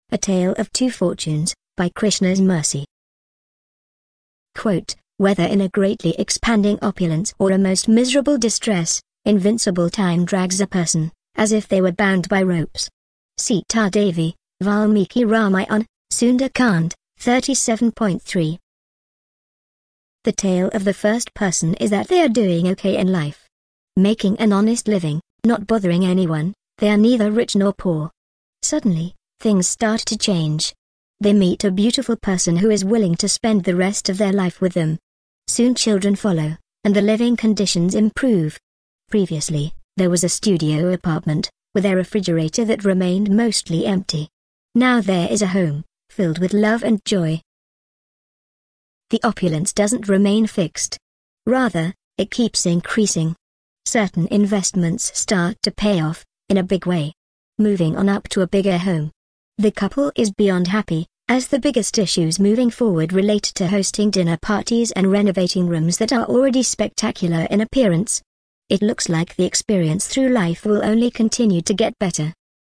A Tale of Two Fortunes, by Krishna's Mercy. Quote, whether in a greatly expanding opulence or a most miserable distress, invincible time drags a person, as if they were bound by ropes. Sita Devi, Valmiki Ramayana, Sundar-Kand, 37.3. The tale of the first person is that they are doing okay in life. Making an honest living, not bothering anyone, they are neither rich nor poor. Suddenly, things start to change. They meet a beautiful person who is willing to spend the rest of their life with them. Soon children follow, and the living conditions improve. Previously, there was a studio apartment, with a refrigerator that remained mostly empty. Now there is a home, filled with love and joy. The opulence doesn't remain fixed. Rather, it keeps increasing. Certain investments start to pay off, in a big way. Moving on up to a bigger home. The couple is beyond happy, as the biggest issues moving forward relate to hosting dinner parties and renovating rooms that are already spectacular in appearance. It looks like the experience through life will only continue to get better.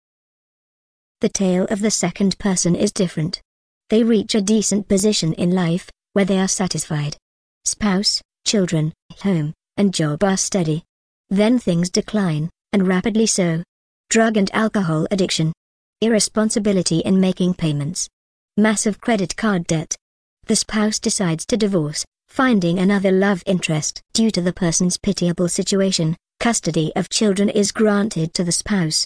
The tale of the second person is different. They reach a decent position in life, where they are satisfied. Spouse, children, home, and job are steady. Then things decline, and rapidly so. Drug and alcohol addiction. Irresponsibility in making payments. Massive credit card debt. The spouse decides to divorce, finding another love interest. Due to the person's pitiable situation, custody of children is granted to the spouse.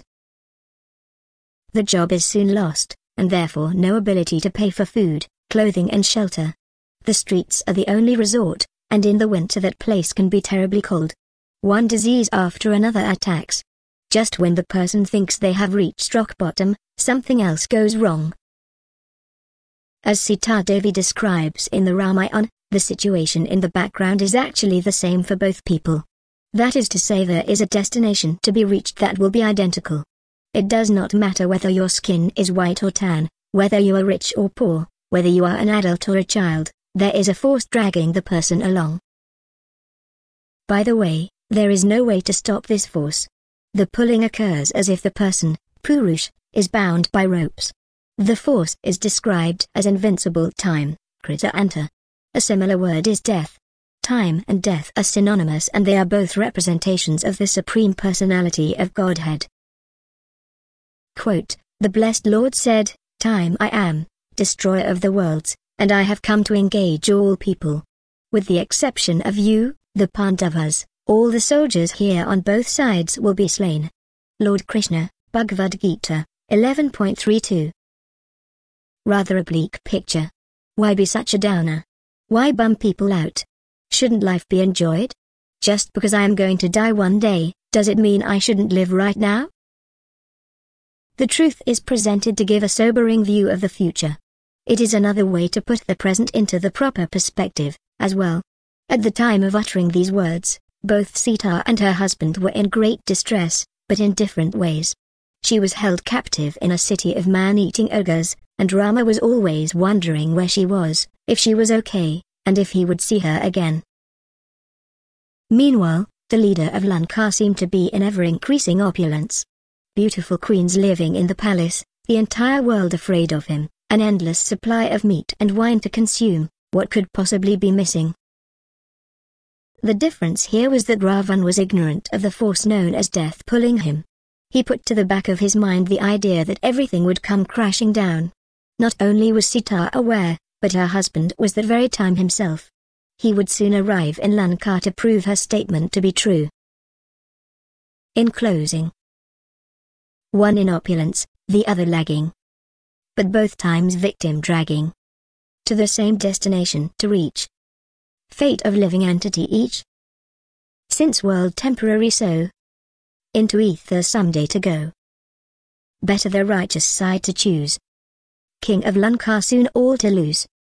The job is soon lost, and therefore no ability to pay for food, clothing and shelter. The streets are the only resort, and in the winter that place can be terribly cold. One disease after another attacks. Just when the person thinks they have reached rock bottom, something else goes wrong. As Sita Devi describes in the Ramayana, the situation in the background is actually the same for both people. That is to say, there is a destination to be reached that will be identical. It does not matter whether your skin is white or tan, whether you are rich or poor, whether you are an adult or a child, there is a force dragging the person along. By the way, there is no way to stop this force. The pulling occurs as if the person, Purush, is bound by ropes. The force is described as invincible time, Krita Anta. A similar word is death. Time and death are synonymous, and they are both representations of the Supreme Personality of Godhead. Quote, the Blessed Lord said, Time I am, destroyer of the worlds, and I have come to engage all people. With the exception of you, the Pandavas, all the soldiers here on both sides will be slain. Lord Krishna, Bhagavad Gita, 11.32. Rather a bleak picture. Why be such a downer? Why bum people out? Shouldn't life be enjoyed? Just because I am going to die one day, does it mean I shouldn't live right now? The truth is presented to give a sobering view of the future. It is another way to put the present into the proper perspective, as well. At the time of uttering these words, both Sita and her husband were in great distress, but in different ways. She was held captive in a city of man-eating ogres, and Rama was always wondering where she was, if she was okay, and if he would see her again. Meanwhile, the leader of Lanka seemed to be in ever-increasing opulence. Beautiful queens living in the palace, the entire world afraid of him, an endless supply of meat and wine to consume. What could possibly be missing? The difference here was that Ravan was ignorant of the force known as death pulling him. He put to the back of his mind the idea that everything would come crashing down. Not only was Sita aware, but her husband was that very time himself. He would soon arrive in Lanka to prove her statement to be true. In closing, one in opulence, the other lagging. But both times victim dragging. To the same destination to reach. Fate of living entity each. Since world temporary so. Into ether someday to go. Better the righteous side to choose. King of Lanka soon all to lose.